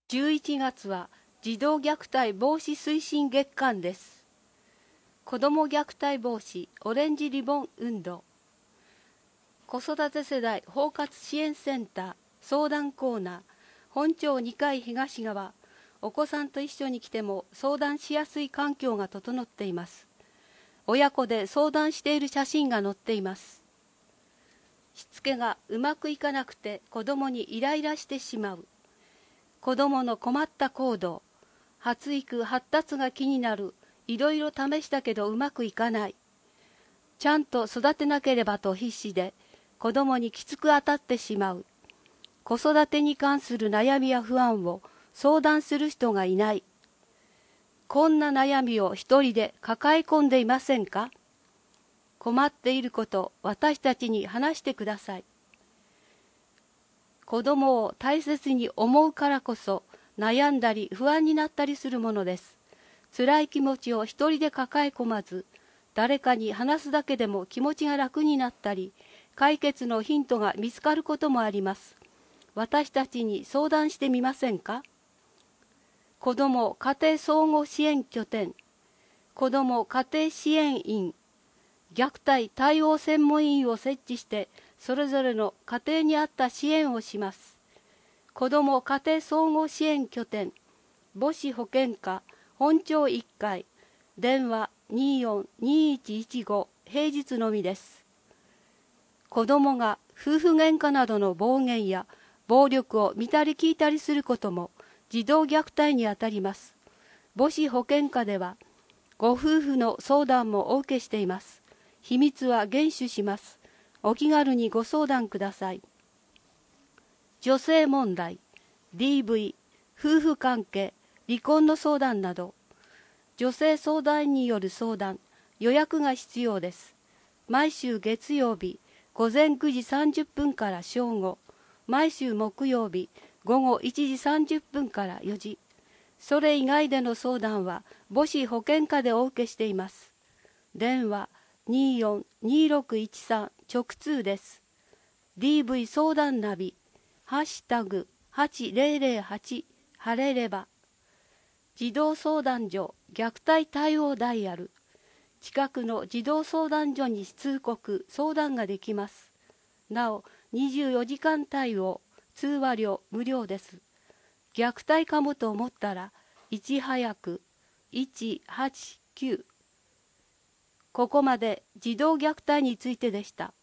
11月は児童虐待防止推進月間です。子ども虐待防止オレンジリボン運動、子育て世代包括支援センター相談コーナー、本町2階東側、お子さんと一緒に来ても相談しやすい環境が整っています。親子で相談している写真が載っています。しつけがうまくいかなくて子どもにイライラしてしまう。子どもの困った行動、発育発達が気になる、いろいろ試したけどうまくいかない。ちゃんと育てなければと必死で子どもにきつく当たってしまう。子育てに関する悩みや不安を相談する人がいない。こんな悩みを一人で抱え込んでいませんか？困っていること、私たちに話してください。子どもを大切に思うからこそ悩んだり不安になったりするものです。辛い気持ちを一人で抱え込まず、誰かに話すだけでも気持ちが楽になったり、解決のヒントが見つかることもあります。私たちに相談してみませんか？子ども家庭総合支援拠点、子ども家庭支援員、虐待対応専門員を設置して、それぞれの家庭に合った支援をします。子ども家庭総合支援拠点、母子保健課、本町1階、電話242115、平日のみです。子どもが夫婦喧嘩などの暴言や暴力を見たり聞いたりすることも児童虐待にあたります。母子保健課では、ご夫婦の相談もお受けしています。秘密は厳守します。お気軽にご相談ください。女性問題、DV、夫婦関係、離婚の相談など、女性相談員による相談、予約が必要です。毎週月曜日、午前9時30分から正午、毎週木曜日、午後1時30分から4時。それ以外での相談は母子保健課でお受けしています。電話242613直通です。DV 相談ナビ、ハッシュタグ8008、晴れれば。児童相談所虐待対応ダイヤル、近くの児童相談所に通告・相談ができます。なお、24時間対応、通話料無料です。虐待かもと思ったら、いち早く189。ここまで児童虐待についてでした。